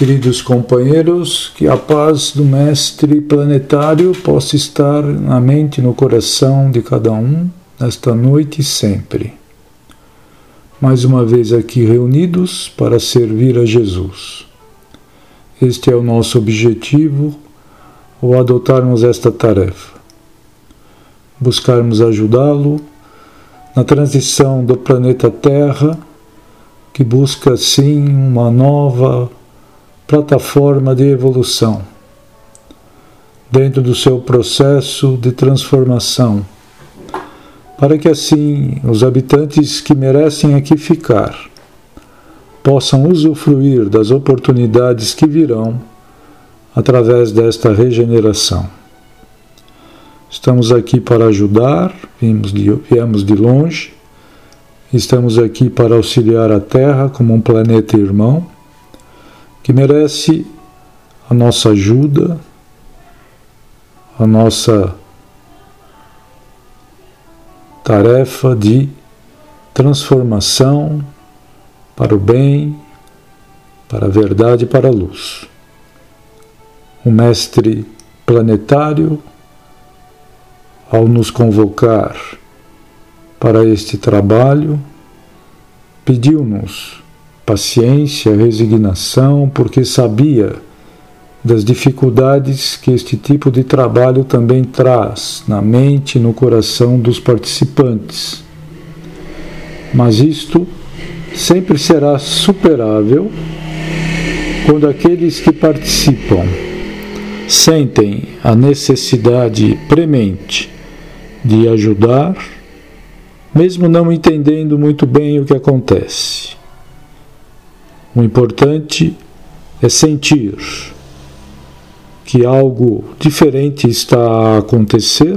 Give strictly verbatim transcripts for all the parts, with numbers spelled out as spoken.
Queridos companheiros, que a paz do Mestre Planetário possa estar na mente e no coração de cada um, nesta noite e sempre. Mais uma vez aqui reunidos para servir a Jesus. Este é o nosso objetivo, ao adotarmos esta tarefa. Buscarmos ajudá-lo na transição do planeta Terra, que busca, sim, uma nova plataforma de evolução, dentro do seu processo de transformação, para que assim os habitantes que merecem aqui ficar possam usufruir das oportunidades que virão através desta regeneração. Estamos aqui para ajudar, viemos de, viemos de longe, estamos aqui para auxiliar a Terra como um planeta irmão, que merece a nossa ajuda, a nossa tarefa de transformação para o bem, para a verdade e para a luz. O Mestre Planetário, ao nos convocar para este trabalho, pediu-nos paciência, resignação, porque sabia das dificuldades que este tipo de trabalho também traz na mente e no coração dos participantes. Mas isto sempre será superável quando aqueles que participam sentem a necessidade premente de ajudar, mesmo não entendendo muito bem o que acontece. O importante é sentir que algo diferente está a acontecer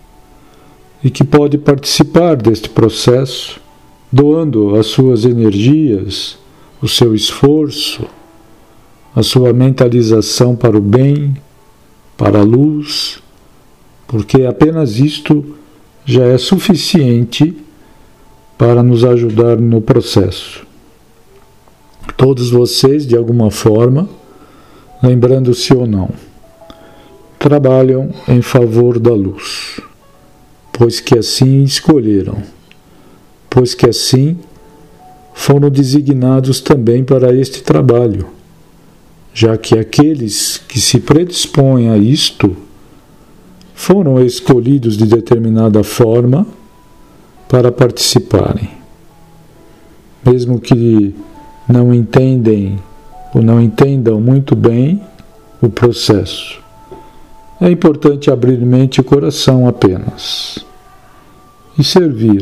e que pode participar deste processo, doando as suas energias, o seu esforço, a sua mentalização para o bem, para a luz, porque apenas isto já é suficiente para nos ajudar no processo. Todos vocês, de alguma forma, lembrando-se ou não, trabalham em favor da luz, pois que assim escolheram, pois que assim foram designados também para este trabalho, já que aqueles que se predispõem a isto foram escolhidos de determinada forma para participarem. Mesmo que não entendem ou não entendam muito bem o processo, é importante abrir mente e coração apenas e servir,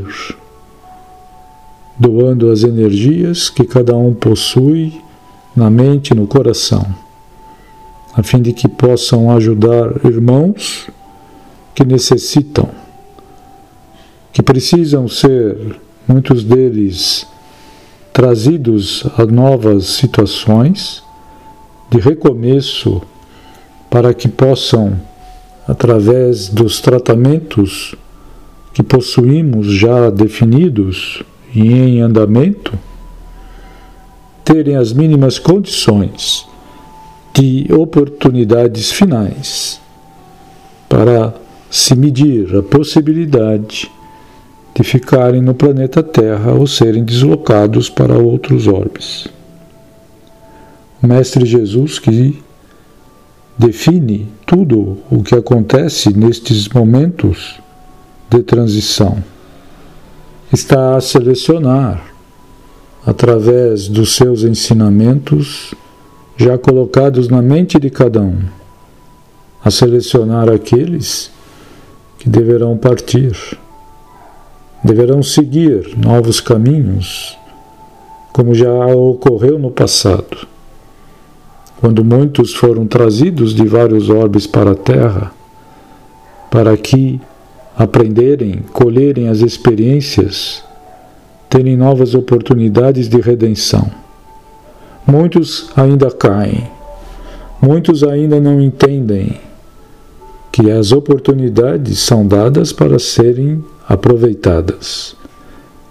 doando as energias que cada um possui na mente e no coração, a fim de que possam ajudar irmãos que necessitam, que precisam ser, muitos deles, trazidos a novas situações de recomeço, para que possam, através dos tratamentos que possuímos já definidos e em andamento, terem as mínimas condições de oportunidades finais para se medir a possibilidade de ficarem no planeta Terra ou serem deslocados para outros orbes. O Mestre Jesus, que define tudo o que acontece nestes momentos de transição, está a selecionar, através dos seus ensinamentos já colocados na mente de cada um, a selecionar aqueles que deverão partir, deverão seguir novos caminhos, como já ocorreu no passado, quando muitos foram trazidos de vários orbes para a Terra, para que aprenderem, colherem as experiências, terem novas oportunidades de redenção. Muitos ainda caem, muitos ainda não entendem que as oportunidades são dadas para serem aproveitadas.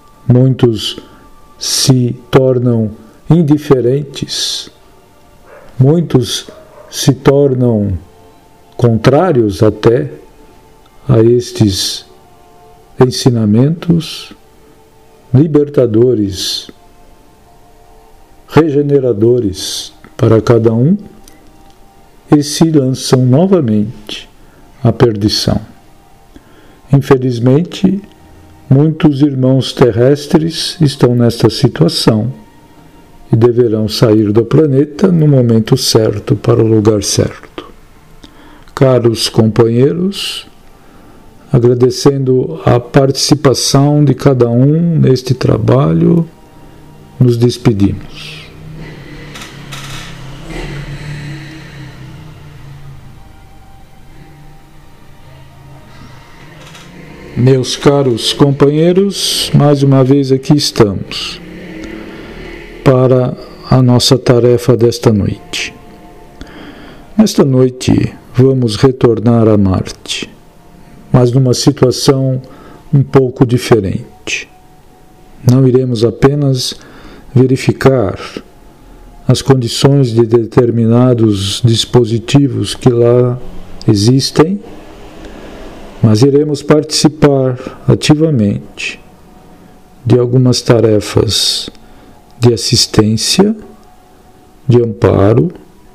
Muitos se tornam indiferentes Muitos se tornam contrários até a estes ensinamentos libertadores, regeneradores para cada um, e se lançam novamente à perdição. Infelizmente, muitos irmãos terrestres estão nesta situação e deverão sair do planeta no momento certo para o lugar certo. Caros companheiros, agradecendo a participação de cada um neste trabalho, nos despedimos. Meus caros companheiros, mais uma vez aqui estamos para a nossa tarefa desta noite. Nesta noite vamos retornar a Marte, mas numa situação um pouco diferente. Não iremos apenas verificar as condições de determinados dispositivos que lá existem, mas iremos participar ativamente de algumas tarefas de assistência, de amparo,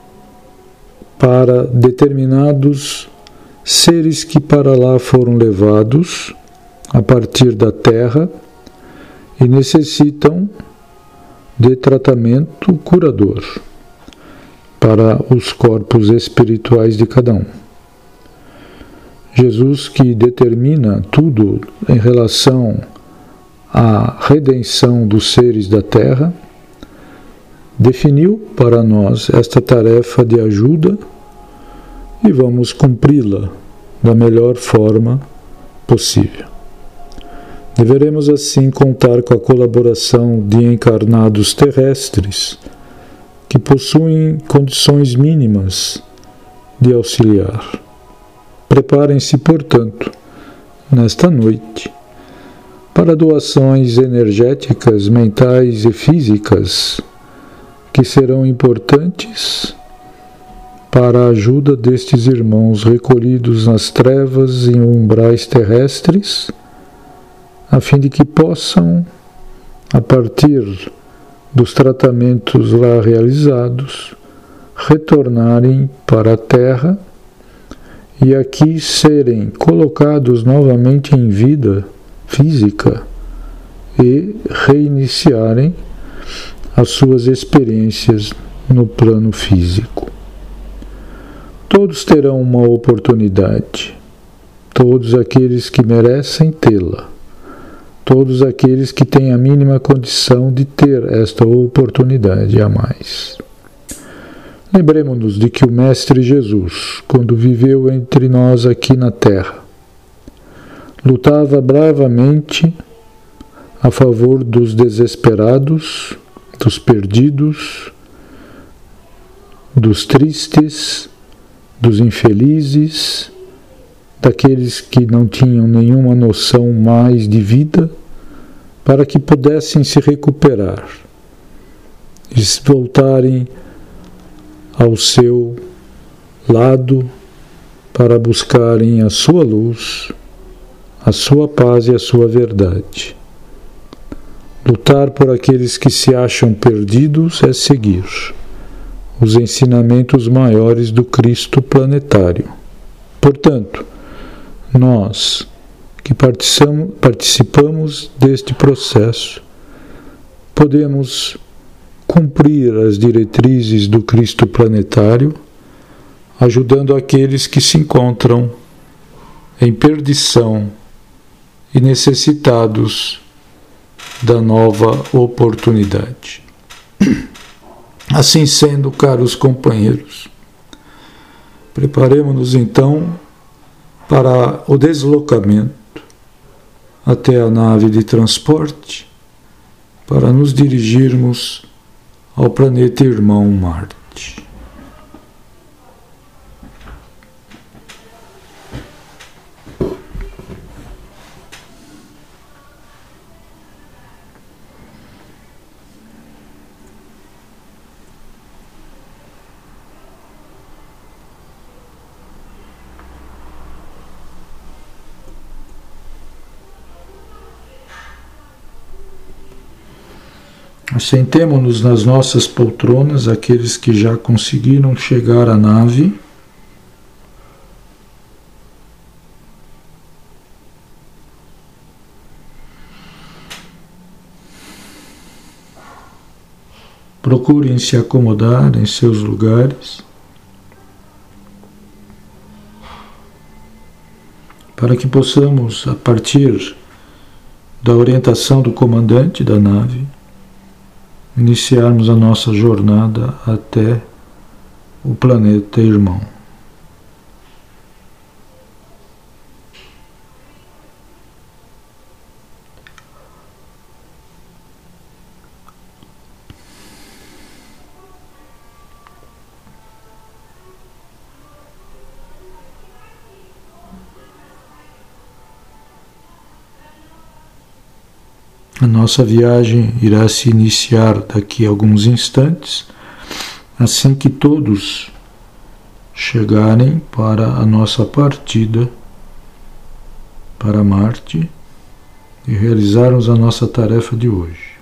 para determinados seres que para lá foram levados a partir da Terra e necessitam de tratamento curador para os corpos espirituais de cada um. Jesus, que determina tudo em relação à redenção dos seres da Terra, definiu para nós esta tarefa de ajuda e vamos cumpri-la da melhor forma possível. Deveremos assim contar com a colaboração de encarnados terrestres que possuem condições mínimas de auxiliar. Preparem-se, portanto, nesta noite, para doações energéticas, mentais e físicas que serão importantes para a ajuda destes irmãos recolhidos nas trevas e umbrais terrestres, a fim de que possam, a partir dos tratamentos lá realizados, retornarem para a Terra e aqui serem colocados novamente em vida física e reiniciarem as suas experiências no plano físico. Todos terão uma oportunidade, todos aqueles que merecem tê-la, todos aqueles que têm a mínima condição de ter esta oportunidade a mais. Lembremos-nos de que o Mestre Jesus, quando viveu entre nós aqui na Terra, lutava bravamente a favor dos desesperados, dos perdidos, dos tristes, dos infelizes, daqueles que não tinham nenhuma noção mais de vida, para que pudessem se recuperar e voltarem ao seu lado para buscarem a sua luz, a sua paz e a sua verdade. Lutar por aqueles que se acham perdidos é seguir os ensinamentos maiores do Cristo planetário. Portanto, nós que participamos deste processo, podemos cumprir as diretrizes do Cristo planetário, ajudando aqueles que se encontram em perdição e necessitados da nova oportunidade. Assim sendo, caros companheiros, preparemos-nos então para o deslocamento até a nave de transporte para nos dirigirmos ao planeta irmão Marte. Assentemo-nos nas nossas poltronas, aqueles que já conseguiram chegar à nave. Procurem se acomodar em seus lugares, para que possamos, a partir da orientação do comandante da nave, iniciarmos a nossa jornada até o planeta irmão. A nossa viagem irá se iniciar daqui a alguns instantes, assim que todos chegarem para a nossa partida para Marte e realizarmos a nossa tarefa de hoje.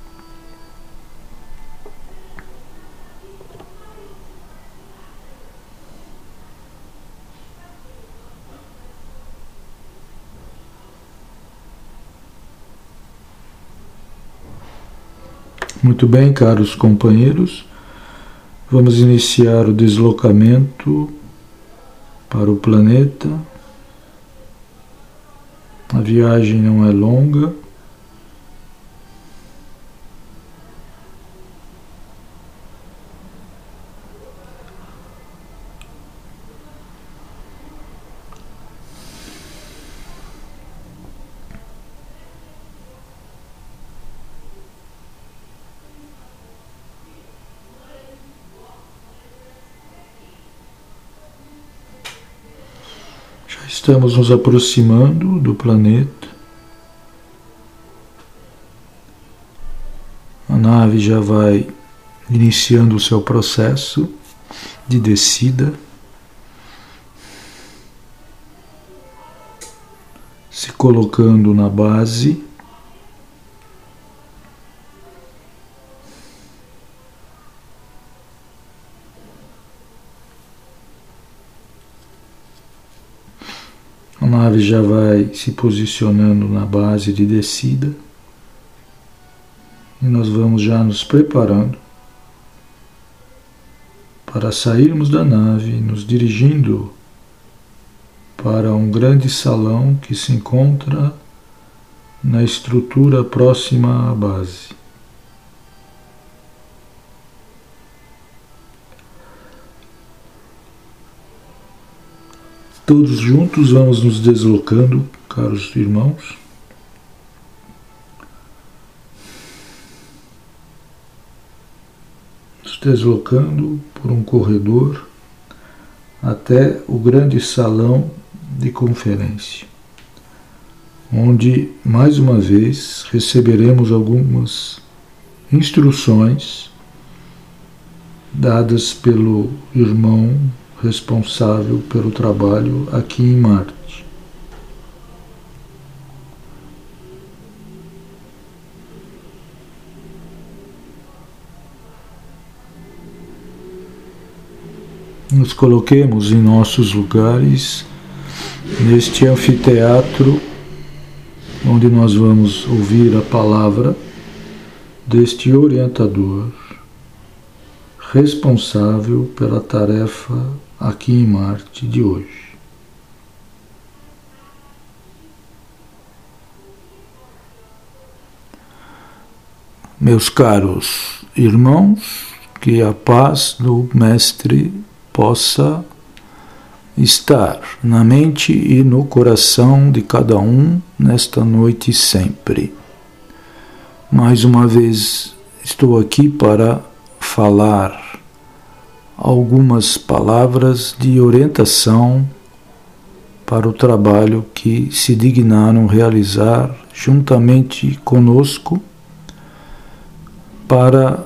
Muito bem, caros companheiros, vamos iniciar o deslocamento para o planeta. A viagem não é longa. Estamos nos aproximando do planeta. A nave já vai iniciando o seu processo de descida, se colocando na base. A nave já vai se posicionando na base de descida e nós vamos já nos preparando para sairmos da nave, nos dirigindo para um grande salão que se encontra na estrutura próxima à base. Todos juntos vamos nos deslocando, caros irmãos. Nos deslocando por um corredor até o grande salão de conferência, onde, mais uma vez, receberemos algumas instruções dadas pelo irmão responsável pelo trabalho aqui em Marte. Nos coloquemos em nossos lugares, neste anfiteatro, onde nós vamos ouvir a palavra deste orientador responsável pela tarefa aqui em Marte de hoje. Meus caros irmãos, que a paz do Mestre possa estar na mente e no coração de cada um nesta noite sempre. Mais uma vez estou aqui para falar algumas palavras de orientação para o trabalho que se dignaram realizar juntamente conosco para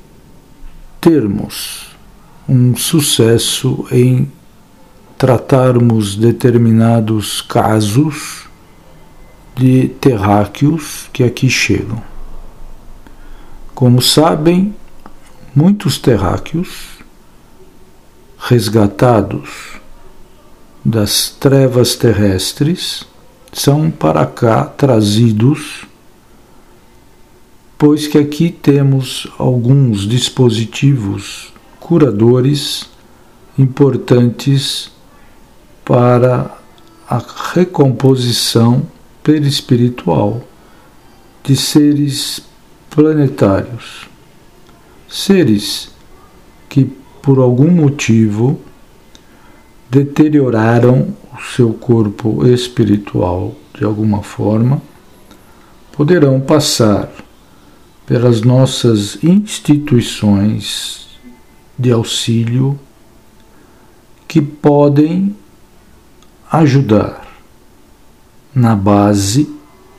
termos um sucesso em tratarmos determinados casos de terráqueos que aqui chegam. Como sabem, muitos terráqueos resgatados das trevas terrestres são para cá trazidos, pois que aqui temos alguns dispositivos curadores importantes para a recomposição perispiritual de seres planetários, seres que por algum motivo deterioraram o seu corpo espiritual de alguma forma, poderão passar pelas nossas instituições de auxílio que podem ajudar na base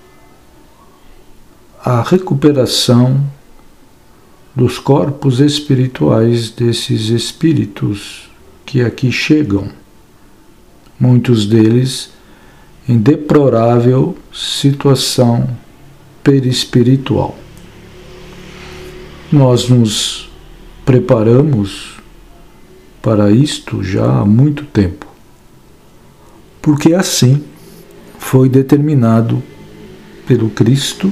a recuperação dos corpos espirituais desses espíritos que aqui chegam, muitos deles em deplorável situação perispiritual. Nós nos preparamos para isto já há muito tempo, porque assim foi determinado pelo Cristo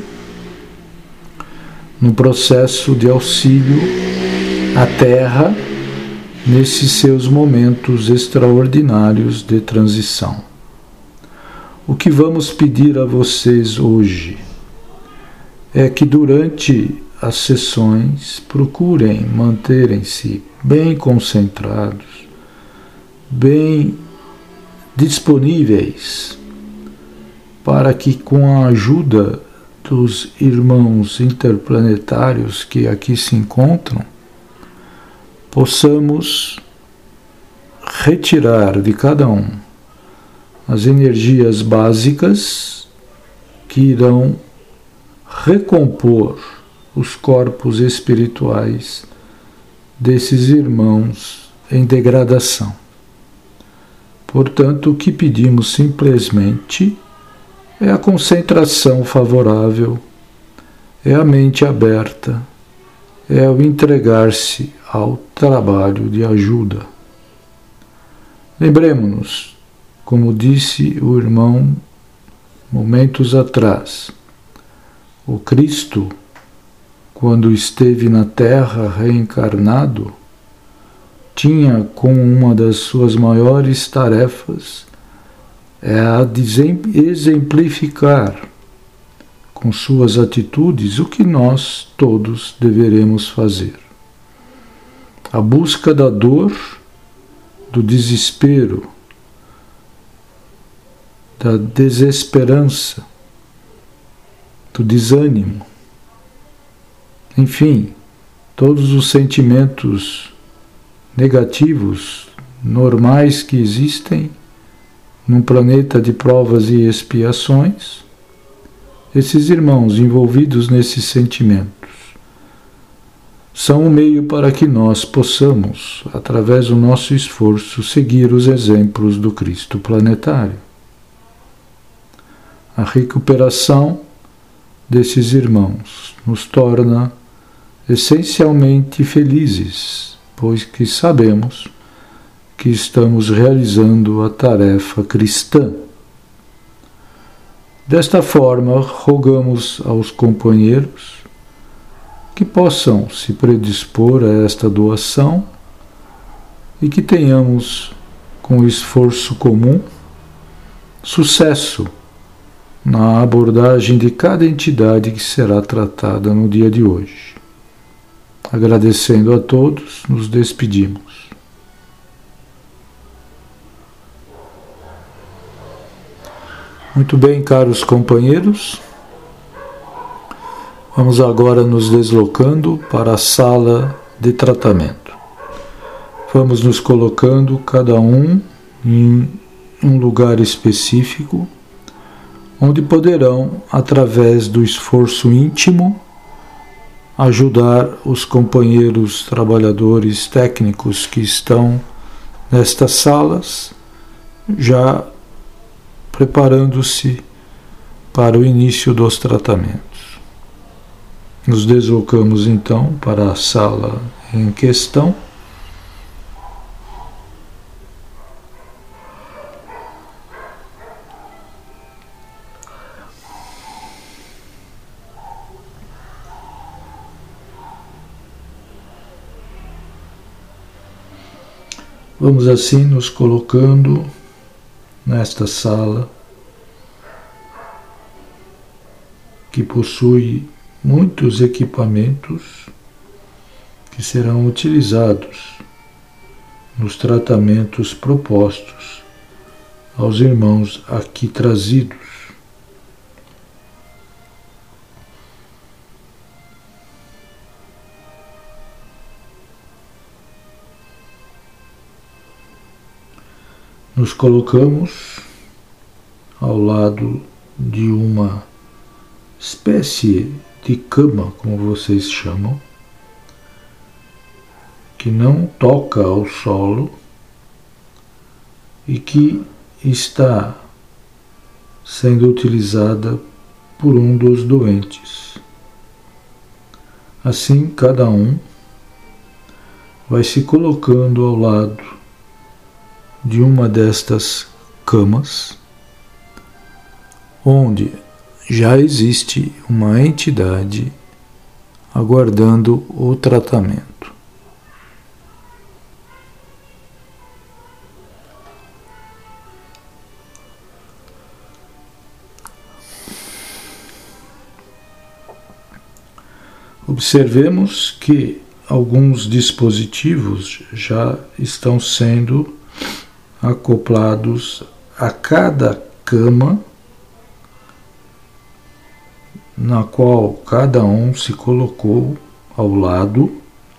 no processo de auxílio à Terra nesses seus momentos extraordinários de transição. O que vamos pedir a vocês hoje é que durante as sessões procurem manterem-se bem concentrados, bem disponíveis, para que com a ajuda dos irmãos interplanetários que aqui se encontram, possamos retirar de cada um as energias básicas que irão recompor os corpos espirituais desses irmãos em degradação. Portanto, o que pedimos simplesmente é a concentração favorável, é a mente aberta, é o entregar-se ao trabalho de ajuda. Lembremos-nos, como disse o irmão momentos atrás, o Cristo, quando esteve na Terra reencarnado, tinha como uma das suas maiores tarefas é a de exemplificar com suas atitudes o que nós todos deveremos fazer. A busca da dor, do desespero, da desesperança, do desânimo, enfim, todos os sentimentos negativos, normais que existem num planeta de provas e expiações, esses irmãos envolvidos nesses sentimentos são o meio para que nós possamos, através do nosso esforço, seguir os exemplos do Cristo planetário. A recuperação desses irmãos nos torna essencialmente felizes, pois que sabemos que estamos realizando a tarefa cristã. Desta forma, rogamos aos companheiros que possam se predispor a esta doação e que tenhamos, com esforço comum, sucesso na abordagem de cada entidade que será tratada no dia de hoje. Agradecendo a todos, nos despedimos. Muito bem, caros companheiros, vamos agora nos deslocando para a sala de tratamento. Vamos nos colocando cada um em um lugar específico, onde poderão, através do esforço íntimo, ajudar os companheiros trabalhadores técnicos que estão nestas salas, já preparando-se para o início dos tratamentos. Nos deslocamos então para a sala em questão. Vamos assim nos colocando nesta sala que possui muitos equipamentos que serão utilizados nos tratamentos propostos aos irmãos aqui trazidos. Nos colocamos ao lado de uma espécie de cama, como vocês chamam, que não toca ao solo e que está sendo utilizada por um dos doentes. Assim, cada um vai se colocando ao lado de uma destas camas, onde já existe uma entidade aguardando o tratamento. Observemos que alguns dispositivos já estão sendo acoplados a cada cama na qual cada um se colocou ao lado,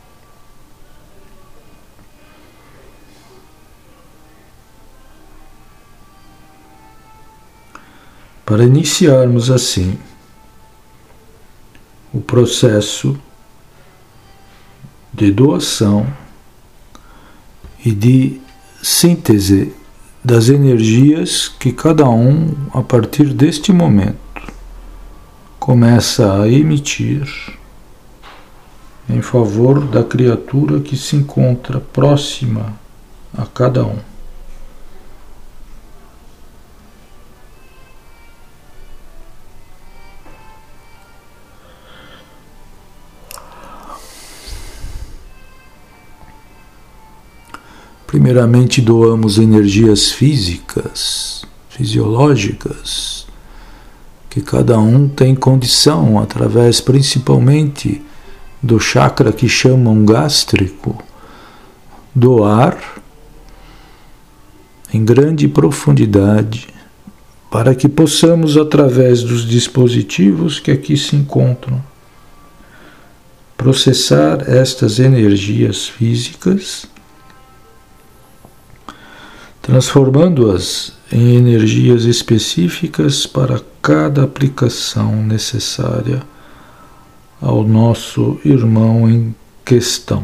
para iniciarmos assim o processo de doação e de síntese das energias que cada um, a partir deste momento, começa a emitir em favor da criatura que se encontra próxima a cada um. Primeiramente, doamos energias físicas, fisiológicas, que cada um tem condição, através principalmente do chakra que chamam gástrico, doar em grande profundidade, para que possamos, através dos dispositivos que aqui se encontram, processar estas energias físicas, transformando-as em energias específicas para cada aplicação necessária ao nosso irmão em questão.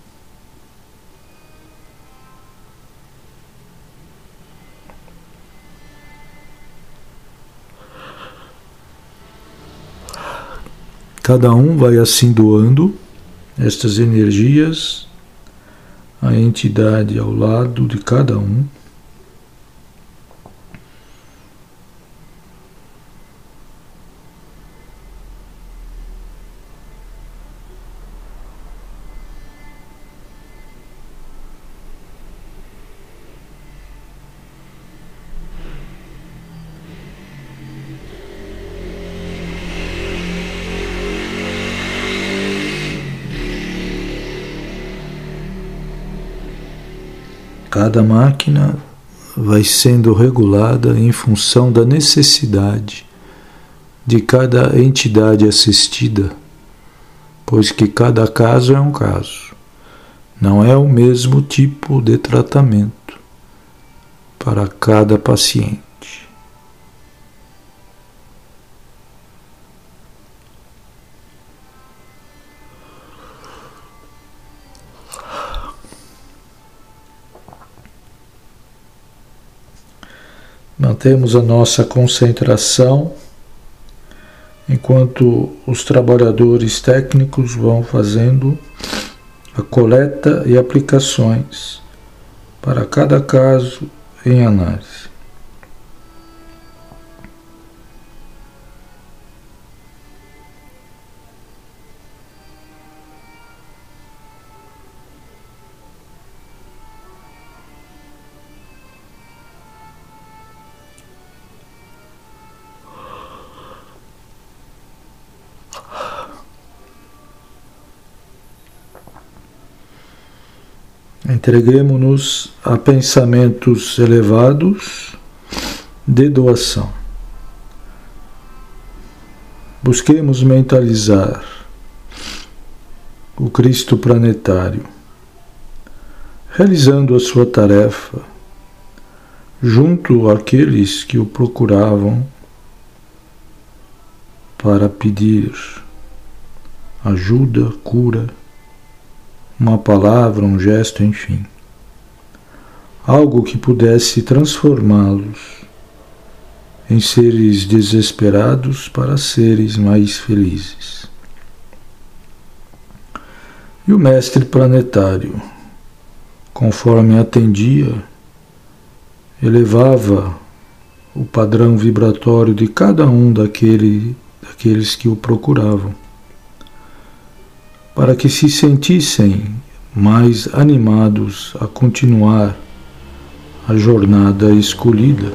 Cada um vai assim doando estas energias à entidade ao lado de cada um. Cada máquina vai sendo regulada em função da necessidade de cada entidade assistida, pois que cada caso é um caso. Não é o mesmo tipo de tratamento para cada paciente. Mantemos a nossa concentração enquanto os trabalhadores técnicos vão fazendo a coleta e aplicações para cada caso em análise. Entreguemo-nos a pensamentos elevados de doação. Busquemos mentalizar o Cristo planetário, realizando a sua tarefa junto àqueles que o procuravam para pedir ajuda, cura, uma palavra, um gesto, enfim. Algo que pudesse transformá-los em seres desesperados para seres mais felizes. E o mestre planetário, conforme atendia, elevava o padrão vibratório de cada um daquele, daqueles que o procuravam, para que se sentissem mais animados a continuar a jornada escolhida,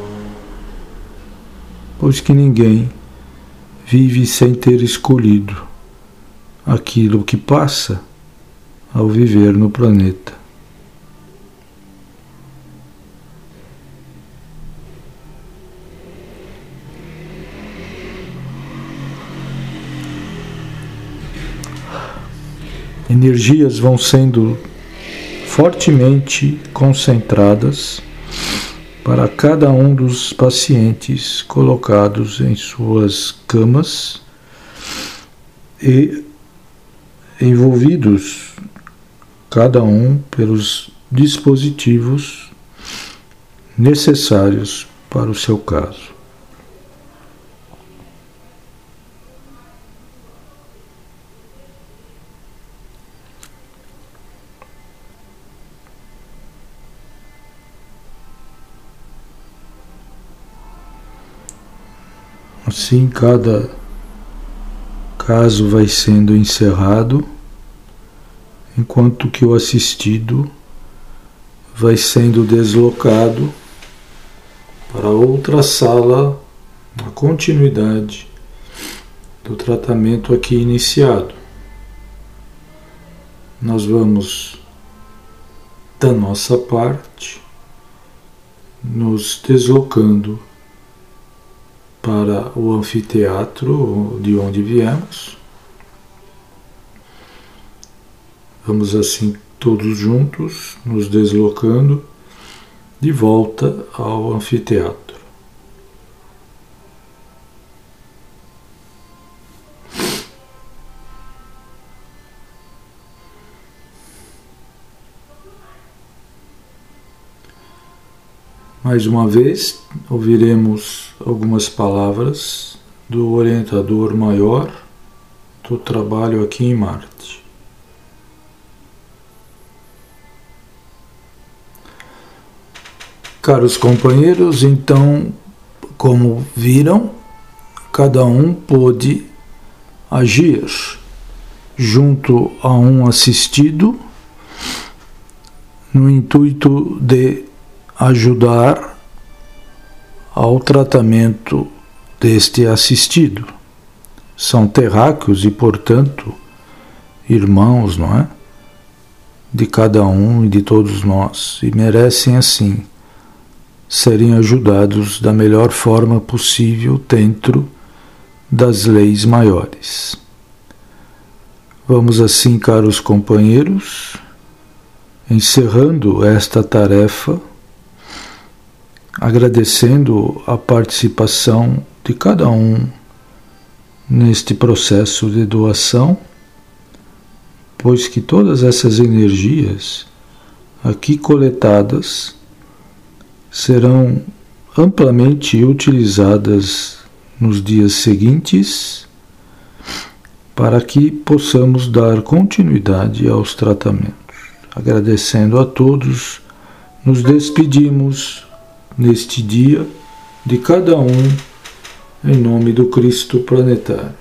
pois que ninguém vive sem ter escolhido aquilo que passa ao viver no planeta. Energias vão sendo fortemente concentradas para cada um dos pacientes colocados em suas camas e envolvidos, cada um, pelos dispositivos necessários para o seu caso. Assim, cada caso vai sendo encerrado, enquanto que o assistido vai sendo deslocado para outra sala, na continuidade do tratamento aqui iniciado. Nós vamos, da nossa parte, nos deslocando para o anfiteatro de onde viemos. Vamos assim todos juntos nos deslocando de volta ao anfiteatro. Mais uma vez, ouviremos algumas palavras do orientador maior do trabalho aqui em Marte. Caros companheiros, então, como viram, cada um pôde agir junto a um assistido no intuito de ajudar ao tratamento deste assistido. São terráqueos e, portanto, irmãos, não é? De cada um e de todos nós, e merecem, assim, serem ajudados da melhor forma possível dentro das leis maiores. Vamos assim, caros companheiros, encerrando esta tarefa, agradecendo a participação de cada um neste processo de doação, pois que todas essas energias aqui coletadas serão amplamente utilizadas nos dias seguintes para que possamos dar continuidade aos tratamentos. Agradecendo a todos, nos despedimos neste dia de cada um em nome do Cristo planetário.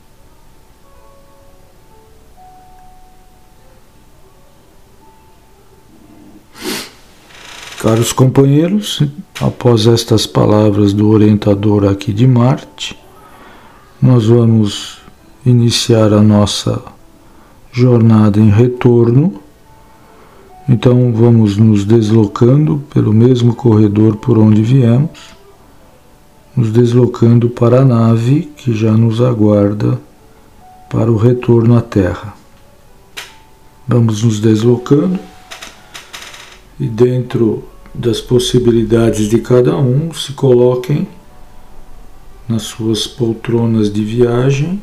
Caros companheiros, após estas palavras do orientador aqui de Marte, nós vamos iniciar a nossa jornada em retorno. Então vamos nos deslocando pelo mesmo corredor por onde viemos, nos deslocando para a nave que já nos aguarda para o retorno à Terra. Vamos nos deslocando e dentro das possibilidades de cada um, se coloquem nas suas poltronas de viagem.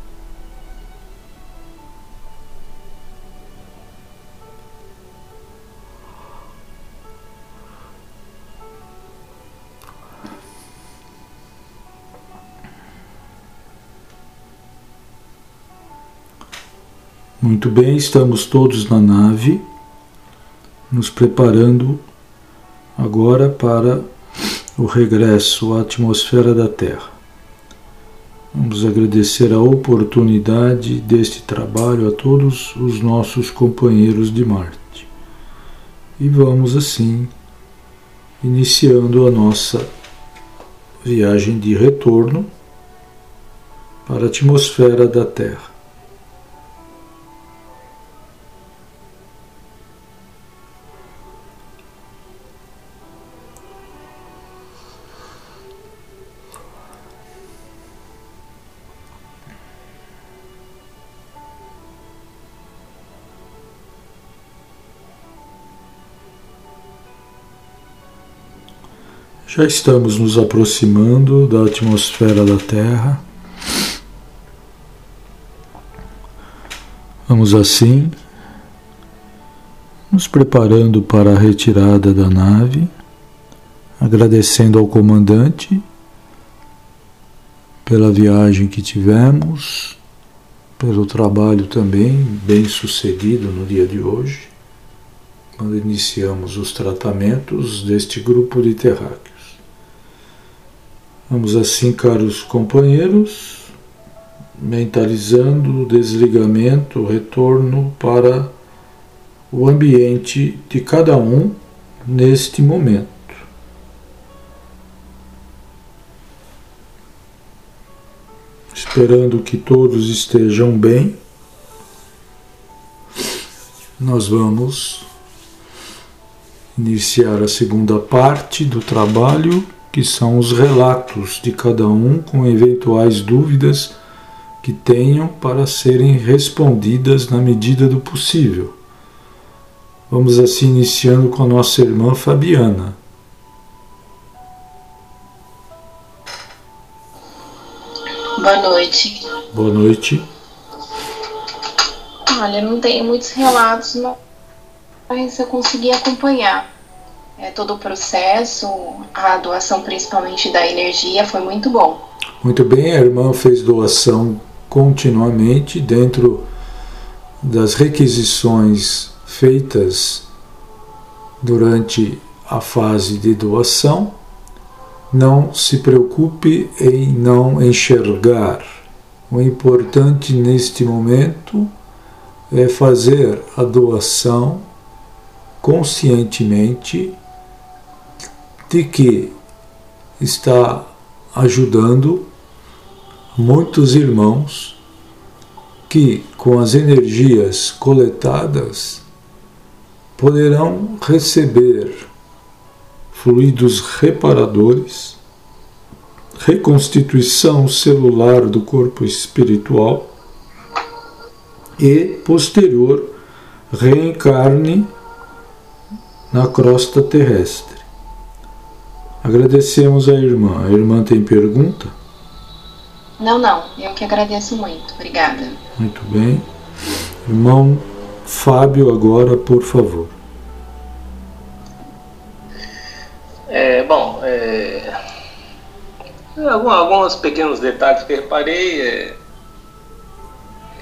Muito bem, estamos todos na nave, nos preparando agora para o regresso à atmosfera da Terra. Vamos agradecer a oportunidade deste trabalho a todos os nossos companheiros de Marte. E vamos assim, iniciando a nossa viagem de retorno para a atmosfera da Terra. Já estamos nos aproximando da atmosfera da Terra. Vamos assim, nos preparando para a retirada da nave, agradecendo ao comandante pela viagem que tivemos, pelo trabalho também bem sucedido no dia de hoje, quando iniciamos os tratamentos deste grupo de terráqueos. Vamos assim, caros companheiros, mentalizando o desligamento, o retorno para o ambiente de cada um neste momento. Esperando que todos estejam bem, nós vamos iniciar a segunda parte do trabalho, que são os relatos de cada um com eventuais dúvidas que tenham para serem respondidas na medida do possível. Vamos assim iniciando com a nossa irmã Fabiana. Boa noite. Boa noite. Olha, não tenho muitos relatos, mas eu consegui acompanhar. É, todo o processo, a doação principalmente da energia, foi muito bom. Muito bem, a irmã fez doação continuamente dentro das requisições feitas durante a fase de doação. Não se preocupe em não enxergar. O importante neste momento é fazer a doação conscientemente de que está ajudando muitos irmãos que, com as energias coletadas, poderão receber fluidos reparadores, reconstituição celular do corpo espiritual e, posterior, reencarne na crosta terrestre. Agradecemos a irmã. A irmã tem pergunta? Não, não. Eu que agradeço muito. Obrigada. Muito bem. Irmão Fábio, agora, por favor. É, bom, é, alguns pequenos detalhes que eu reparei. É,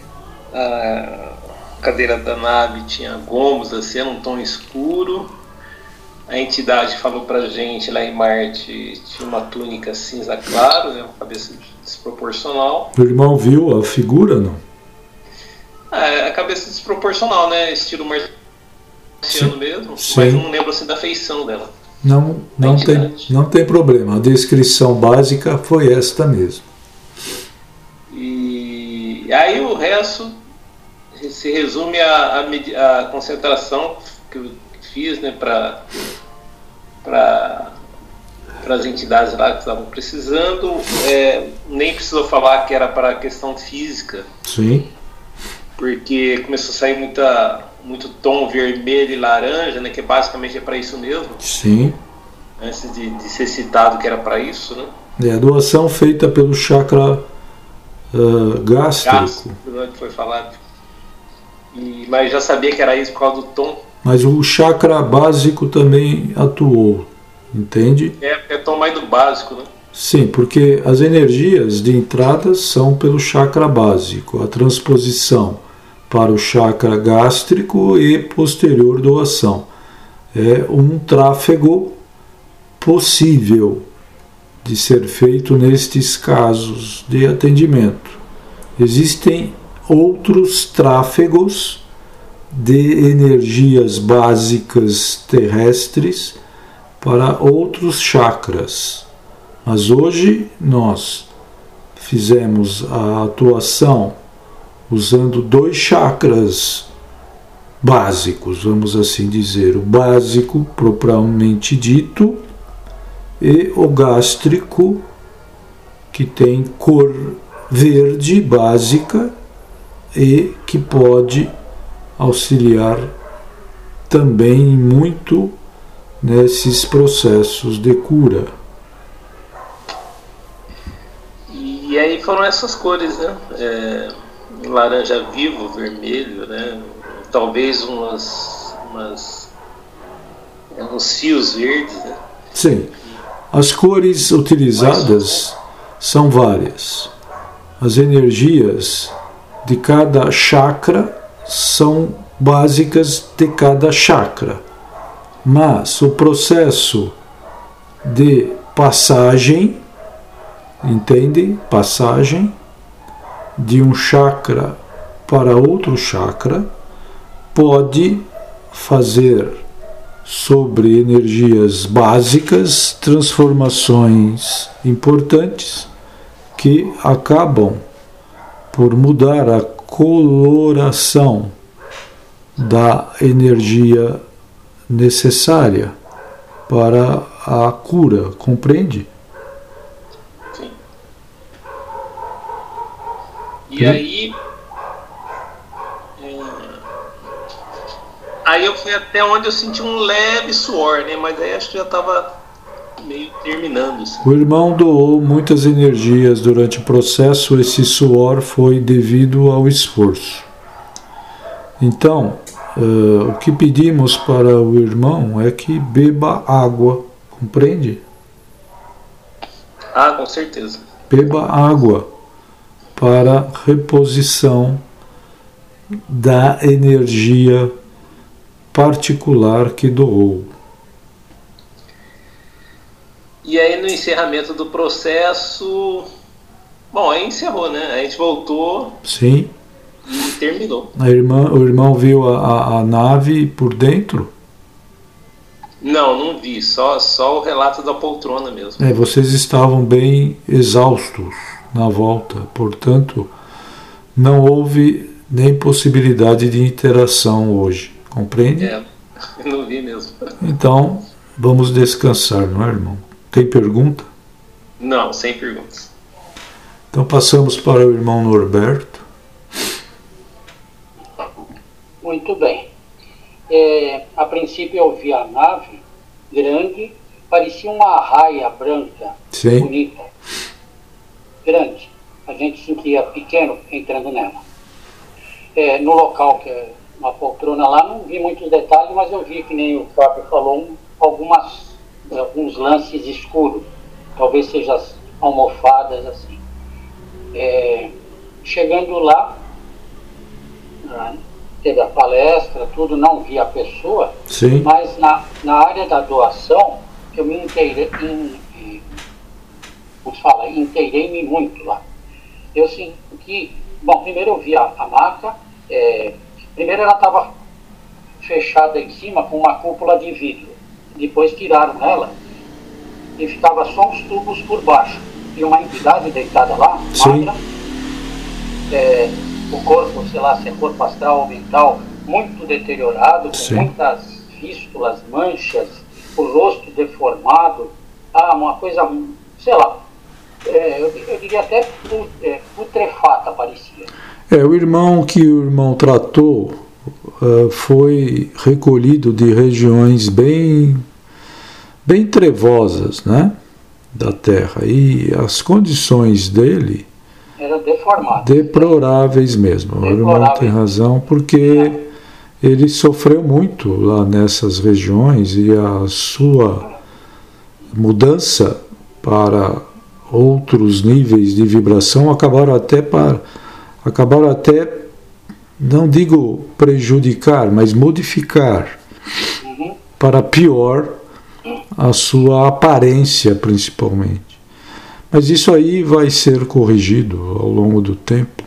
a cadeira da nave tinha gomos, assim, era um tom escuro. A entidade falou pra gente lá em Marte, tinha uma túnica cinza claro, né, uma cabeça desproporcional. O irmão viu a figura, não? É, a cabeça desproporcional, né, estilo marciano Sim. mesmo, Sim. mas não lembro assim da feição dela. Não, não, tem, não tem problema, a descrição básica foi esta mesmo. E aí o resto se resume à, à, à concentração que eu fiz, né, para para as entidades lá que estavam precisando. É, nem precisou falar que era para questão física. Sim. Porque começou a sair muita, muito tom vermelho e laranja, né, que basicamente é para isso mesmo. Sim. Antes de, de ser citado que era para isso, né? É a doação feita pelo chakra uh, gástrico. Gástrico, que foi falado. E, mas já sabia que era isso por causa do tom. Mas o chakra básico também atuou, entende? É, é tom mais do básico, né? Sim, porque as energias de entrada são pelo chakra básico, a transposição para o chakra gástrico e posterior doação. É um tráfego possível de ser feito nestes casos de atendimento. Existem outros tráfegos de energias básicas terrestres para outros chakras. Mas hoje nós fizemos a atuação usando dois chakras básicos, vamos assim dizer, o básico propriamente dito e o gástrico, que tem cor verde básica e que pode auxiliar também muito nesses processos de cura. E aí foram essas cores, né? É, laranja vivo, vermelho, né? Talvez umas, umas uns fios verdes, né? Sim. As cores utilizadas são várias. As energias de cada chakra são básicas de cada chakra. Mas o processo de passagem, entende? Passagem de um chakra para outro chakra pode fazer sobre energias básicas transformações importantes que acabam por mudar a coloração da energia necessária para a cura, compreende? Sim. E hum? aí é, aí eu fui até onde eu senti um leve suor, né? Mas aí acho que já estava meio terminando. Assim. O irmão doou muitas energias durante o processo, esse suor foi devido ao esforço. Então, uh, o que pedimos para o irmão é que beba água, compreende? Ah, com certeza. Beba água para reposição da energia particular que doou. E aí no encerramento do processo, bom, aí encerrou, né? A gente voltou. Sim. E terminou. A irmã, o irmão viu a, a, a nave por dentro? Não, não vi, só, só o relato da poltrona mesmo. É, vocês estavam bem exaustos na volta, portanto, não houve nem possibilidade de interação hoje, compreende? É, não vi mesmo. Então, vamos descansar, não é, irmão? Tem pergunta? Não, sem perguntas. Então passamos para o irmão Norberto. Muito bem. É, a princípio eu vi a nave grande, parecia uma arraia branca, Sim. bonita, grande. A gente sentia pequeno entrando nela. É, no local, que é uma poltrona lá, não vi muitos detalhes, mas eu vi, que nem o Fábio falou, um, algumas, alguns lances escuros, talvez sejam as almofadas assim. É, chegando lá, né? Teve a palestra, tudo, não vi a pessoa, Sim. mas na, na área da doação, eu me inteirei, in, in, como se fala, inteirei-me muito lá. Eu senti, bom, primeiro eu vi a, a maca, é, primeiro ela estava fechada em cima com uma cúpula de vidro, depois tiraram ela e ficava só uns tubos por baixo, e uma entidade deitada lá, Sim. magra, é, o corpo, sei lá, se é corpo astral ou mental, muito deteriorado, com Sim. muitas fístulas, manchas, o rosto deformado, ah, uma coisa, sei lá, é, eu, eu diria até pu- é, putrefata parecia. É, o irmão que o irmão tratou uh, foi recolhido de regiões bem, bem trevosas, né, da Terra, e as condições dele Era deformado. deploráveis mesmo. O irmão Deploráveis. tem razão, porque ele sofreu muito lá nessas regiões e a sua mudança para outros níveis de vibração acabaram até para acabaram até, não digo prejudicar, mas modificar Uhum. para pior a sua aparência, principalmente. Mas isso aí vai ser corrigido ao longo do tempo.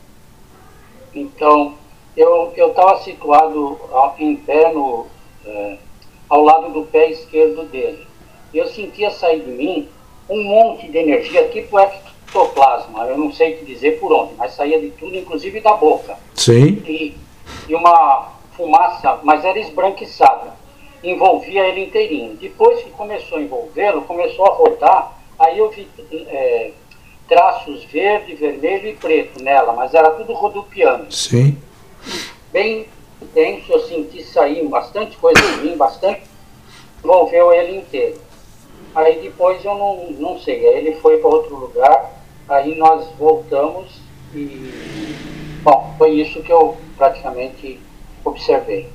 Então, eu estava situado ao- em pé no, é, ao lado do pé esquerdo dele. Eu sentia sair de mim um monte de energia, tipo ectoplasma, eu não sei te dizer por onde, mas saía de tudo, inclusive da boca. Sim, E, e uma fumaça, mas era esbranquiçada, envolvia ele inteirinho. Depois que começou a envolvê-lo, começou a rodar, aí eu vi é, traços verde, vermelho e preto nela, mas era tudo rodopiando. sim. Bem intenso, eu senti sair bastante coisa de mim, bastante, envolveu ele inteiro. Aí depois eu não, não sei, aí ele foi para outro lugar, aí nós voltamos e, bom, foi isso que eu praticamente observei.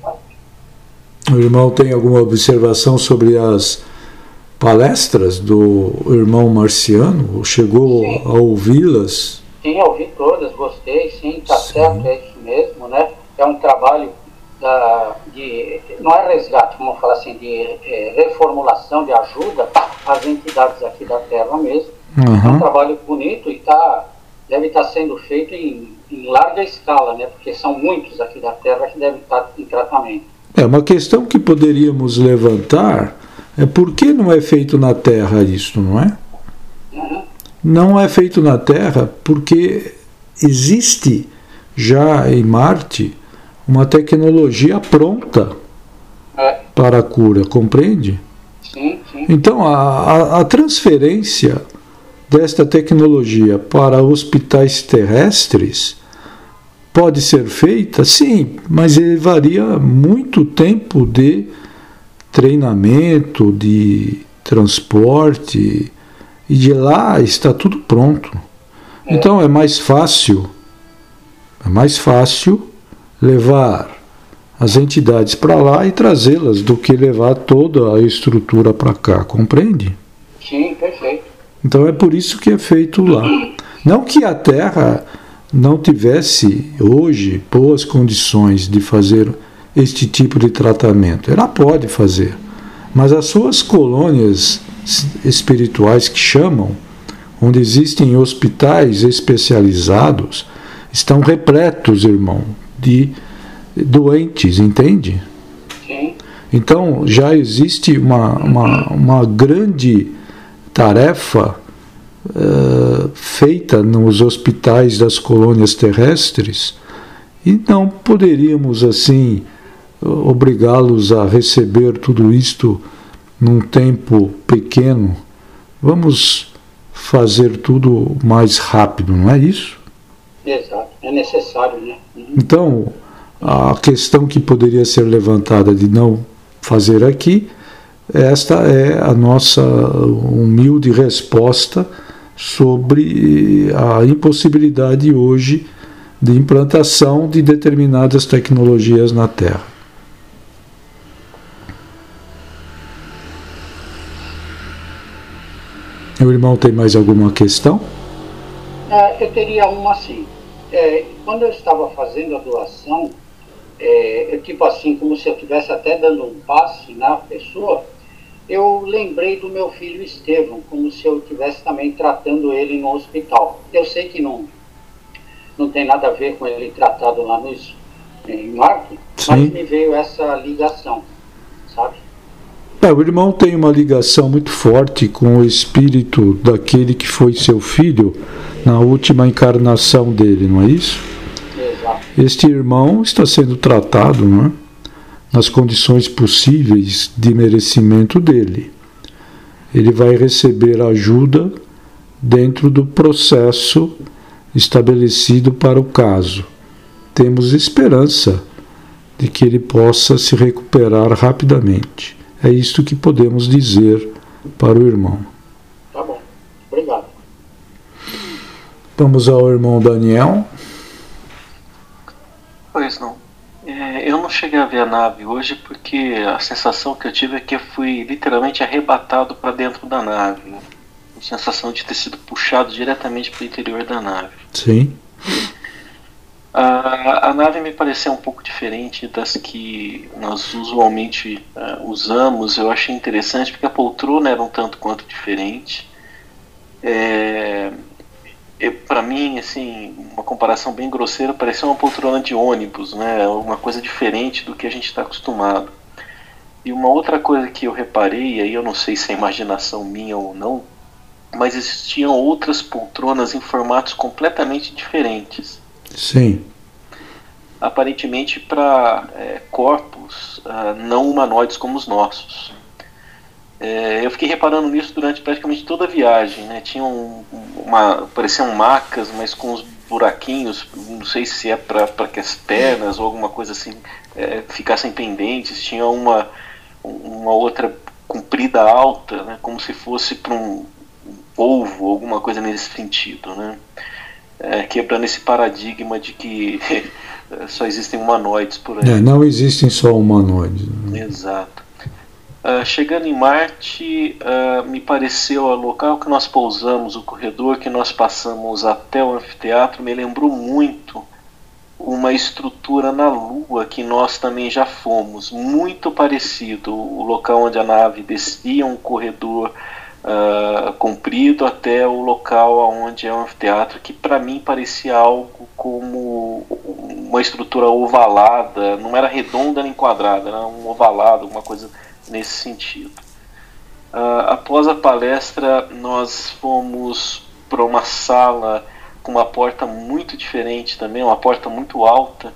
O irmão tem alguma observação sobre as palestras do irmão Marciano? Chegou Sim. a ouvi-las? Sim, eu ouvi todas, gostei, sim, tá Sim. certo, é isso mesmo, né? É um trabalho da, de, não é resgate, vamos falar assim, de é, reformulação, de ajuda às entidades aqui da Terra mesmo. É um Uhum. trabalho bonito e tá, deve estar sendo feito em, em larga escala, né? Porque são muitos aqui da Terra que devem estar em tratamento. É uma questão que poderíamos levantar, é por que não é feito na Terra isso, não é? Uhum. Não é feito na Terra porque existe já em Marte uma tecnologia pronta É, para a cura, compreende? sim, sim, Então, a, a, a transferência desta tecnologia para hospitais terrestres pode ser feita, sim, mas levaria muito tempo de treinamento, de transporte, e de lá está tudo pronto. É. Então é mais fácil, é mais fácil levar as entidades para lá e trazê-las do que levar toda a estrutura para cá, compreende? sim, perfeito. Então é por isso que é feito lá. Não que a Terra não tivesse hoje boas condições de fazer este tipo de tratamento. Ela pode fazer, mas as suas colônias espirituais que chamam, onde existem hospitais especializados, estão repletos, irmão, de doentes, entende? Sim, Então já existe uma, uma, uma grande tarefa uh, feita nos hospitais das colônias terrestres e não poderíamos assim obrigá-los a receber tudo isto num tempo pequeno. Vamos fazer tudo mais rápido, não é isso? exato, é necessário, né? Uhum. Então, a questão que poderia ser levantada de não fazer aqui, esta é a nossa humilde resposta sobre a impossibilidade hoje de implantação de determinadas tecnologias na Terra. O irmão tem mais alguma questão? É, eu teria uma assim. é, quando eu estava fazendo a doação, é, é tipo assim, como se eu estivesse até dando um passe na pessoa, eu lembrei do meu filho Estevão, como se eu estivesse também tratando ele no hospital. Eu sei que não, não tem nada a ver com ele tratado lá no, em Marte, mas me veio essa ligação, sabe? É, o irmão tem uma ligação muito forte com o espírito daquele que foi seu filho na última encarnação dele, não é isso? Exato. Este irmão está sendo tratado, não é? Nas condições possíveis de merecimento dele. Ele vai receber ajuda dentro do processo estabelecido para o caso. Temos esperança de que ele possa se recuperar rapidamente. É isto que podemos dizer para o irmão. Tá bom. Obrigado. Vamos ao irmão Daniel. Pois não. É, eu não cheguei a ver a nave hoje porque a sensação que eu tive é que eu fui literalmente arrebatado para dentro da nave. Né? A sensação de ter sido puxado diretamente para o interior da nave. Sim. A, a nave me pareceu um pouco diferente das que nós usualmente uh, usamos. Eu achei interessante porque a poltrona era um tanto quanto diferente. É, para mim, assim, uma comparação bem grosseira, parecia uma poltrona de ônibus, né? Uma coisa diferente do que a gente está acostumado. E uma outra coisa que eu reparei, aí eu não sei se é imaginação minha ou não, mas existiam outras poltronas em formatos completamente diferentes. Sim. Aparentemente para é, corpos uh, não humanoides como os nossos. É, eu fiquei reparando nisso durante praticamente toda a viagem, né? Tinham um, uma, pareciam macas, mas com uns buraquinhos, não sei se é para que as pernas ou alguma coisa assim é, ficassem pendentes. Tinha uma, uma outra comprida alta, né? Como se fosse para um polvo, alguma coisa nesse sentido, né? É, quebrando esse paradigma de que só existem humanoides por aí. É, não existem só humanoides. Né? Exato. Uh, chegando em Marte, uh, me pareceu o local que nós pousamos, o corredor que nós passamos até o anfiteatro, me lembrou muito uma estrutura na Lua que nós também já fomos, muito parecido. O local onde a nave descia, um corredor uh, comprido até o local onde é o anfiteatro, que para mim parecia algo como uma estrutura ovalada, não era redonda nem quadrada, era um ovalado, alguma coisa nesse sentido. Uh, após a palestra, nós fomos para uma sala com uma porta muito diferente também, uma porta muito alta,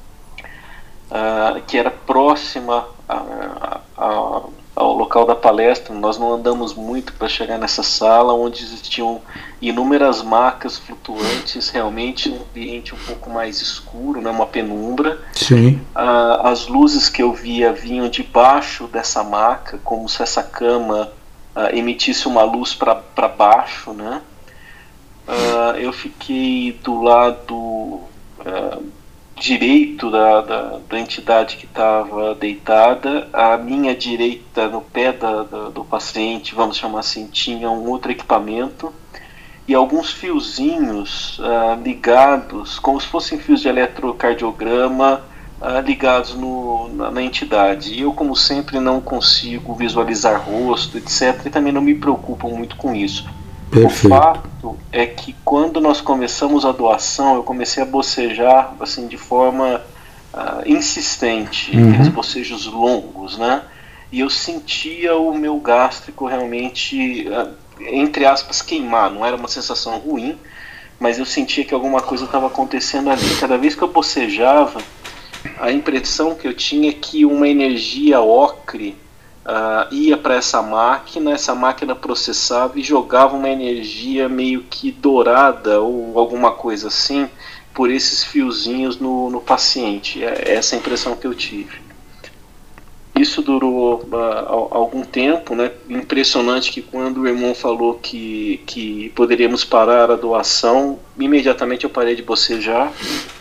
uh, que era próxima a, a, a, ao local da palestra. Nós não andamos muito para chegar nessa sala, onde existiam inúmeras macas flutuantes, realmente um ambiente um pouco mais escuro, né, uma penumbra. Sim. Uh, as luzes que eu via vinham debaixo dessa maca, como se essa cama uh, emitisse uma luz para baixo, né? Uh, eu fiquei do lado uh, direito da, da, da entidade que estava deitada. A minha direita, no pé da, da, do paciente, vamos chamar assim, tinha um outro equipamento e alguns fiozinhos uh, ligados, como se fossem fios de eletrocardiograma, uh, ligados no, na, na entidade. E eu, como sempre, não consigo visualizar rosto, etcétera, e também não me preocupo muito com isso. Perfeito. O fato é que quando nós começamos a doação, eu comecei a bocejar assim, de forma uh, insistente, uhum. aqueles bocejos longos, né? E eu sentia o meu gástrico realmente, uh, entre aspas, queimar. Não era uma sensação ruim, mas eu sentia que alguma coisa estava acontecendo ali. Cada vez que eu bocejava, a impressão que eu tinha é que uma energia ocre Uh, ia para essa máquina, essa máquina processava e jogava uma energia meio que dourada ou alguma coisa assim por esses fiozinhos no, no paciente. É essa a impressão que eu tive. Isso durou uh, algum tempo, né? Impressionante que quando o irmão falou que, que poderíamos parar a doação, imediatamente eu parei de bocejar.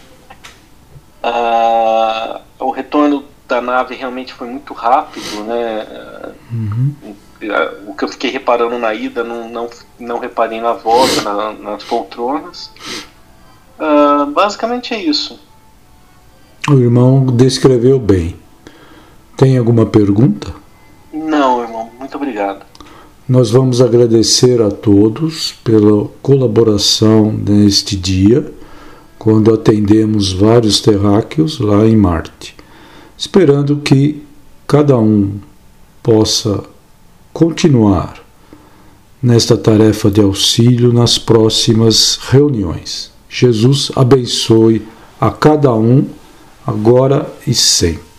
Uh, o retorno da nave realmente foi muito rápido, né? Uhum. O que eu fiquei reparando na ida, não, não, não reparei na volta, na, nas poltronas. Uh, basicamente é isso. O irmão descreveu bem. Tem alguma pergunta? Não, irmão. Muito obrigado. Nós vamos agradecer a todos pela colaboração neste dia, quando atendemos vários terráqueos lá em Marte, esperando que cada um possa continuar nesta tarefa de auxílio nas próximas reuniões. Jesus abençoe a cada um, agora e sempre.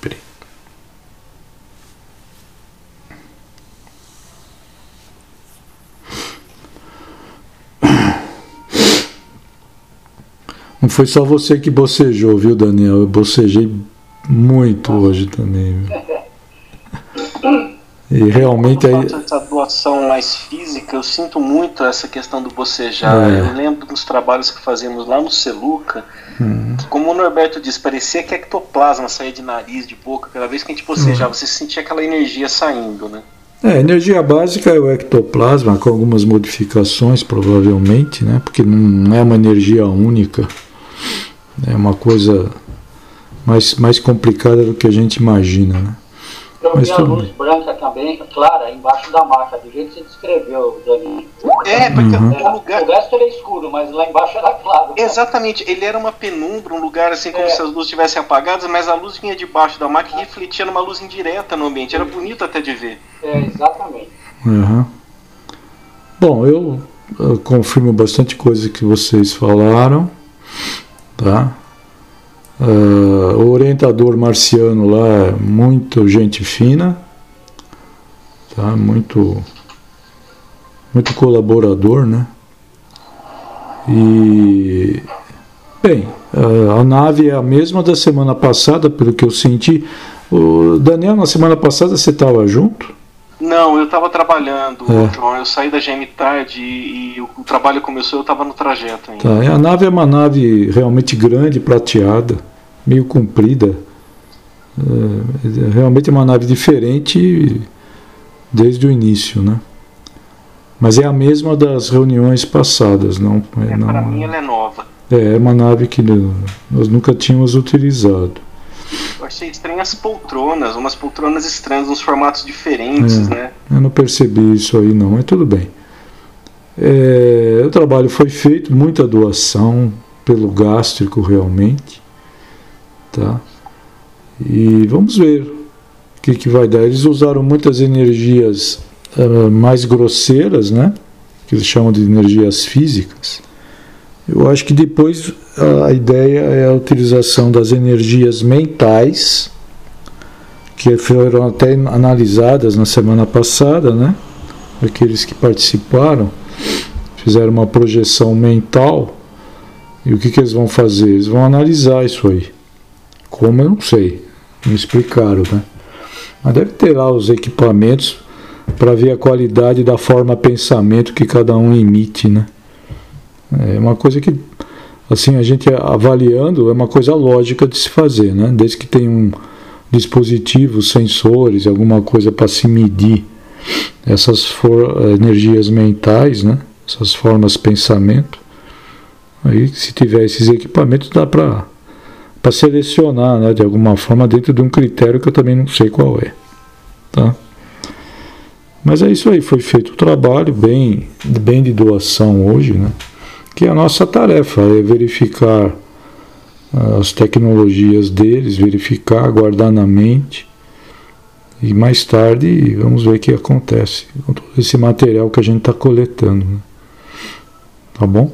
Não foi só você que bocejou, viu, Daniel? Eu bocejei muito hoje também. Viu? E realmente aí... essa doação mais física, eu sinto muito essa questão do bocejar. É. Eu lembro dos trabalhos que fazíamos lá no Celuca, hum. que, como o Norberto disse, parecia que ectoplasma saía de nariz, de boca. Cada vez que a gente bocejava, hum. você sentia aquela energia saindo, né? É, a energia básica é o ectoplasma, com algumas modificações, provavelmente, né? Porque não é uma energia única. É uma coisa mais, mais complicada do que a gente imagina, né? Eu vi a luz bem. branca também, clara, embaixo da marca, do jeito que você descreveu, Dani. É, porque uhum. o lugar... O resto era escuro, mas lá embaixo era claro. Exatamente, ele era uma penumbra, um lugar assim como é. se as luzes estivessem apagadas, mas a luz vinha debaixo da marca e refletia numa luz indireta no ambiente. Era bonito até de ver. É, exatamente. Uhum. Bom, eu, eu confirmo bastante coisa que vocês falaram, tá? Uh, o orientador marciano lá é muito gente fina, tá? Muito, muito colaborador, né? E bem, uh, a nave é a mesma da semana passada, pelo que eu senti. O Daniel, na semana passada você estava junto? Não, eu estava trabalhando, é. João. Eu saí da G M tarde e, e o, o trabalho começou, eu estava no trajeto ainda. Tá, a nave é uma nave realmente grande, prateada, meio comprida. É, realmente é uma nave diferente desde o início, né? Mas é a mesma das reuniões passadas, não? É, não para mim ela é nova. É, é uma nave que nós nunca tínhamos utilizado. Eu achei estranho as poltronas, umas poltronas estranhas, uns formatos diferentes, é, né? Eu não percebi isso aí não, mas tudo bem. É, o trabalho foi feito, muita doação pelo gástrico realmente, tá? E vamos ver o que, que vai dar. Eles usaram muitas energias uh, mais grosseiras, né? Que eles chamam de energias físicas. Eu acho que depois a ideia é a utilização das energias mentais, que foram até analisadas na semana passada, né? Aqueles que participaram fizeram uma projeção mental. E o que, que eles vão fazer? Eles vão analisar isso aí. Como eu não sei, não explicaram, né? Mas deve ter lá os equipamentos para ver a qualidade da forma pensamento que cada um emite, né? É uma coisa que, assim, a gente avaliando, é uma coisa lógica de se fazer, né? Desde que tenha um dispositivo, sensores, alguma coisa para se medir essas for- energias mentais, né? Essas formas de pensamento. Aí, se tiver esses equipamentos, dá para para selecionar, né? De alguma forma, dentro de um critério que eu também não sei qual é, tá? Mas é isso aí, foi feito o trabalho bem, bem de doação hoje, né? Que a nossa tarefa é verificar as tecnologias deles, verificar, guardar na mente, e mais tarde vamos ver o que acontece com todo esse material que a gente está coletando, né? Tá bom?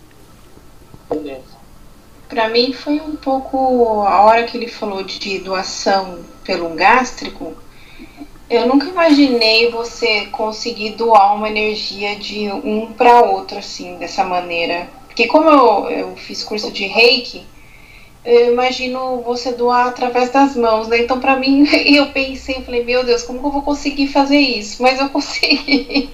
Para mim foi um pouco, a hora que ele falou de doação pelo gástrico, eu nunca imaginei você conseguir doar uma energia de um para outro, assim, dessa maneira. Porque como eu, eu fiz curso de Reiki, eu imagino você doar através das mãos, né? Então, para mim, eu pensei, eu falei, meu Deus, como que eu vou conseguir fazer isso? Mas eu consegui.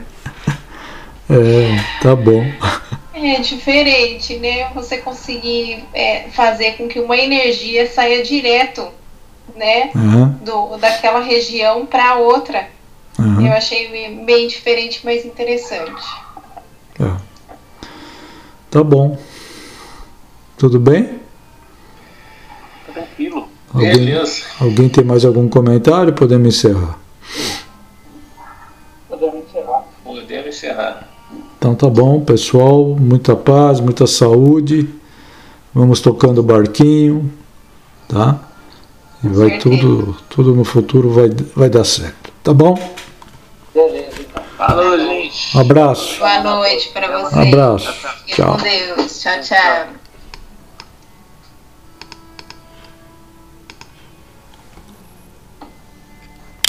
É, tá bom. É diferente, né? Você conseguir é, fazer com que uma energia saia direto, né? Uhum. Do, daquela região para outra. Uhum. Eu achei bem diferente, mas interessante. É. Tá bom. Tudo bem? Tranquilo. Alguém, Beleza. alguém tem mais algum comentário? Podemos encerrar. Podemos encerrar. Podemos encerrar. Então tá bom, pessoal. Muita paz, muita saúde. Vamos tocando o barquinho, tá? E vai tudo, tudo no futuro vai, vai dar certo. Tá bom? Beleza, então. Falou, gente. Um abraço. Boa noite para vocês. Um abraço. Fique Tchau. com Deus. Tchau, tchau.